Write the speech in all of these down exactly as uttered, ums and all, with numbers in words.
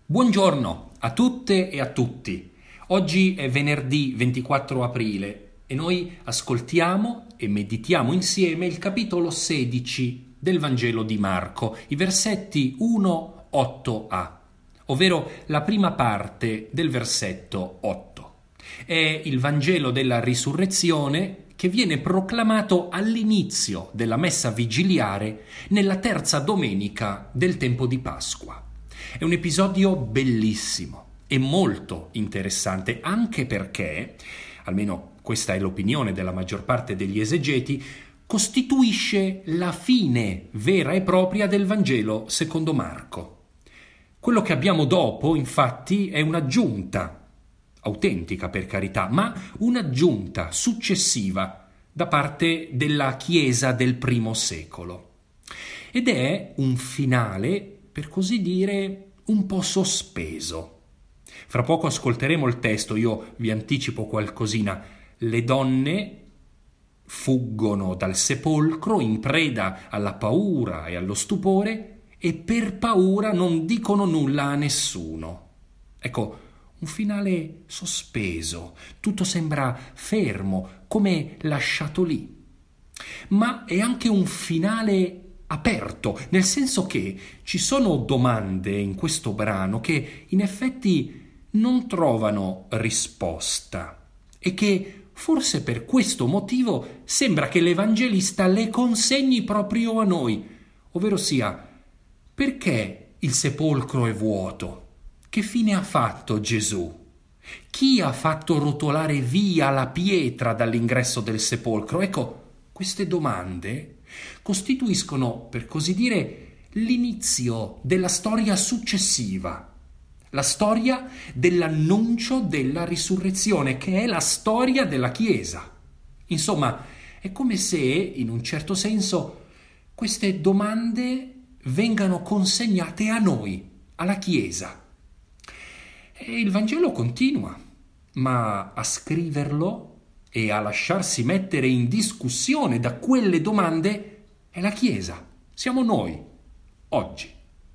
Buongiorno a tutte e a tutti. Oggi è venerdì ventiquattro aprile e noi ascoltiamo e meditiamo insieme il capitolo sedici del Vangelo di Marco, i versetti uno otto a, ovvero la prima parte del versetto otto. È il Vangelo della risurrezione che viene proclamato all'inizio della messa vigiliare nella terza domenica del tempo di Pasqua. È un episodio bellissimo e molto interessante, anche perché, almeno questa è l'opinione della maggior parte degli esegeti, costituisce la fine vera e propria del Vangelo secondo Marco. Quello che abbiamo dopo, infatti, è un'aggiunta, autentica per carità, ma un'aggiunta successiva da parte della Chiesa del primo secolo. Ed è un finale, per così dire, un po' sospeso. Fra poco ascolteremo il testo, io vi anticipo qualcosina. Le donne fuggono dal sepolcro in preda alla paura e allo stupore e per paura non dicono nulla a nessuno. Ecco, un finale sospeso, tutto sembra fermo, come lasciato lì. Ma è anche un finale aperto, nel senso che ci sono domande in questo brano che in effetti non trovano risposta e che forse per questo motivo sembra che l'Evangelista le consegni proprio a noi, ovvero sia, perché il sepolcro è vuoto? Che fine ha fatto Gesù? Chi ha fatto rotolare via la pietra dall'ingresso del sepolcro? Ecco, queste domande costituiscono, per così dire, l'inizio della storia successiva, la storia dell'annuncio della risurrezione, che è la storia della Chiesa. Insomma, è come se, in un certo senso, queste domande vengano consegnate a noi, alla Chiesa. E il Vangelo continua, ma a scriverlo e a lasciarsi mettere in discussione da quelle domande è la Chiesa, siamo noi, oggi.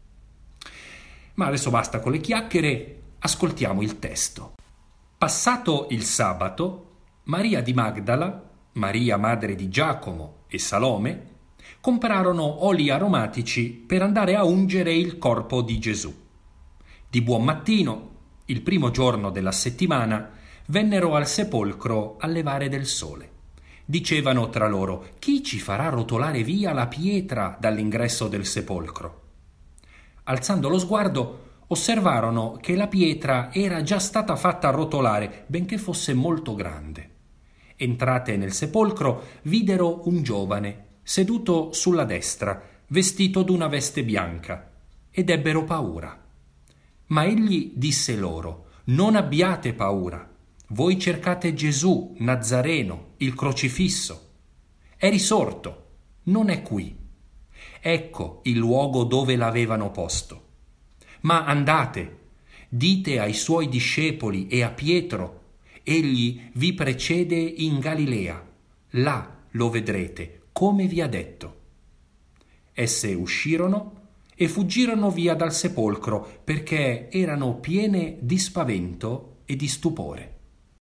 Ma adesso basta con le chiacchiere, ascoltiamo il testo. Passato il sabato, Maria di Magdala, Maria madre di Giacomo e Salome comprarono oli aromatici per andare a ungere il corpo di Gesù. Di buon mattino, il primo giorno della settimana, vennero al sepolcro a levare del sole. Dicevano tra loro: chi ci farà rotolare via la pietra dall'ingresso del sepolcro? Alzando lo sguardo, osservarono che la pietra era già stata fatta rotolare, benché fosse molto grande. Entrate nel sepolcro, videro un giovane seduto sulla destra, vestito d'una veste bianca, ed ebbero paura. Ma egli disse loro: non abbiate paura. Voi cercate Gesù, Nazareno, il crocifisso. È risorto, non è qui. Ecco il luogo dove l'avevano posto. Ma andate, dite ai suoi discepoli e a Pietro, egli vi precede in Galilea, là lo vedrete, come vi ha detto. Esse uscirono e fuggirono via dal sepolcro, perché erano piene di spavento e di stupore.